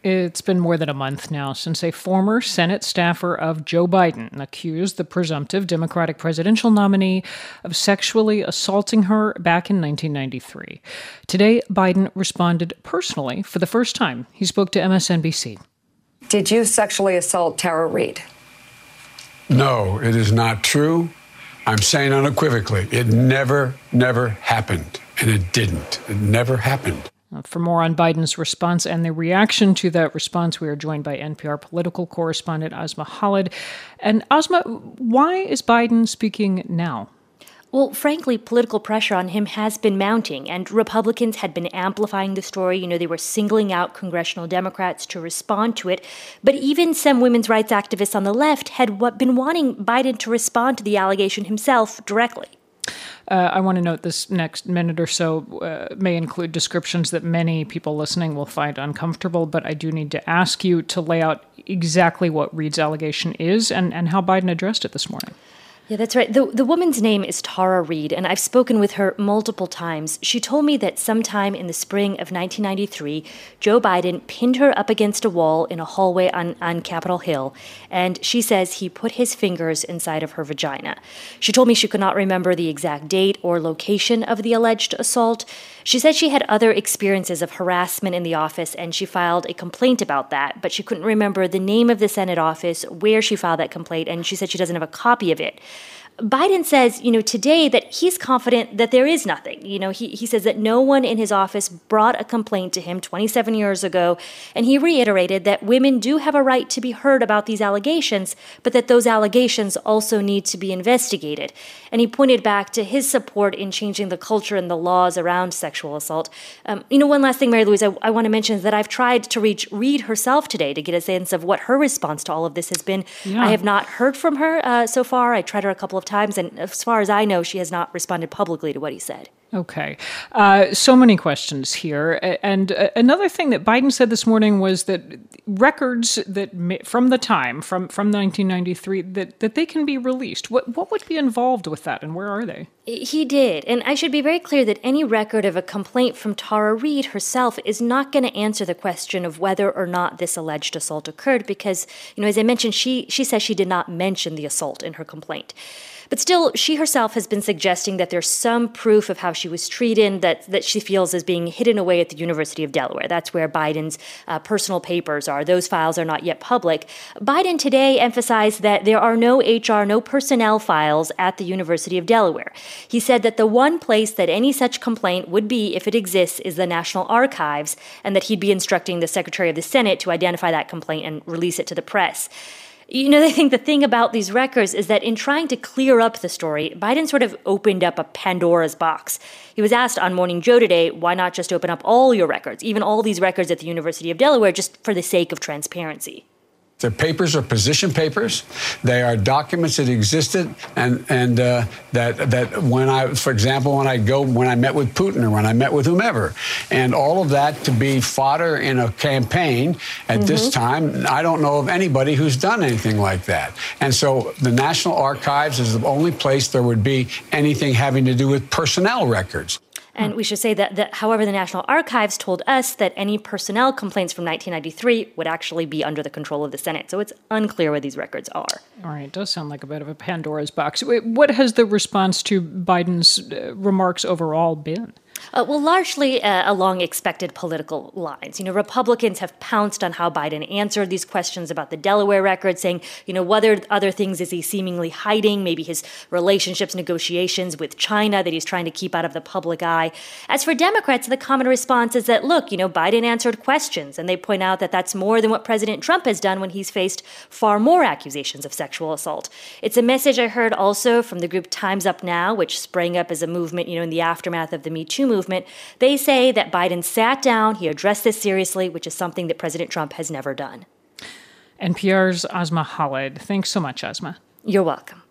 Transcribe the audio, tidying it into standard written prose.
It's been more than a month now since a former Senate staffer of Joe Biden accused the presumptive Democratic presidential nominee of sexually assaulting her back in 1993. Today, Biden responded personally for the first time. He spoke to MSNBC. Did you sexually assault Tara Reade? No, it is not true. I'm saying unequivocally, it never happened. And it didn't. It never happened. For more on Biden's response and the reaction to that response, we are joined by NPR political correspondent Asma Khalid. And Asma, why is Biden speaking now? Well, frankly, political pressure on him has been mounting, and Republicans had been amplifying the story. They were singling out congressional Democrats to respond to it. But even some women's rights activists on the left had been wanting Biden to respond to the allegation himself directly. I want to note this next minute or so may include descriptions that many people listening will find uncomfortable, but I do need to ask you to lay out exactly what Reade's allegation is and how Biden addressed it this morning. Yeah, that's right. The woman's name is Tara Reade, and I've spoken with her multiple times. She told me that sometime in the spring of 1993, Joe Biden pinned her up against a wall in a hallway on Capitol Hill, and she says he put his fingers inside of her vagina. She told me she could not remember the exact date or location of the alleged assault. She said she had other experiences of harassment in the office, and she filed a complaint about that, but she couldn't remember the name of the Senate office, where she filed that complaint, and she said she doesn't have a copy of it. Biden says, today that he's confident that there is nothing. He says that no one in his office brought a complaint to him 27 years ago. And he reiterated that women do have a right to be heard about these allegations, but that those allegations also need to be investigated. And he pointed back to his support in changing the culture and the laws around sexual assault. One last thing, Mary Louise, I want to mention is that I've tried to reach Reade herself today to get a sense of what her response to all of this has been. Yeah. I have not heard from her so far. I tried her a couple of times, and as far as I know, she has not responded publicly to what he said. Okay. So many questions here. And another thing that Biden said this morning was that records that from the time, from 1993, that they can be released. What would be involved with that, and where are they? He did. And I should be very clear that any record of a complaint from Tara Reade herself is not going to answer the question of whether or not this alleged assault occurred because, as I mentioned, she says she did not mention the assault in her complaint. But still, she herself has been suggesting that there's some proof of how she was treated that she feels is being hidden away at the University of Delaware. That's where Biden's personal papers are. Those files are not yet public. Biden today emphasized that there are no HR, no personnel files at the University of Delaware. He said that the one place that any such complaint would be, if it exists, is the National Archives, and that he'd be instructing the Secretary of the Senate to identify that complaint and release it to the press. I think the thing about these records is that in trying to clear up the story, Biden sort of opened up a Pandora's box. He was asked on Morning Joe today, why not just open up all your records, even all these records at the University of Delaware, just for the sake of transparency? The papers are position papers. They are documents that existed, and that when I met with Putin or when I met with whomever, and all of that to be fodder in a campaign at this time. I don't know of anybody who's done anything like that. And so the National Archives is the only place there would be anything having to do with personnel records. And we should say that, however, the National Archives told us that any personnel complaints from 1993 would actually be under the control of the Senate. So it's unclear where these records are. All right. It does sound like a bit of a Pandora's box. What has the response to Biden's remarks overall been? Largely along expected political lines. Republicans have pounced on how Biden answered these questions about the Delaware record, saying, what other things is he seemingly hiding? Maybe his relationships, negotiations with China that he's trying to keep out of the public eye. As for Democrats, the common response is that, look, Biden answered questions, and they point out that that's more than what President Trump has done when he's faced far more accusations of sexual assault. It's a message I heard also from the group Time's Up Now, which sprang up as a movement, in the aftermath of the Me Too movement. They say that Biden sat down, he addressed this seriously, which is something that President Trump has never done. NPR's Asma Khalid. Thanks so much, Asma. You're welcome.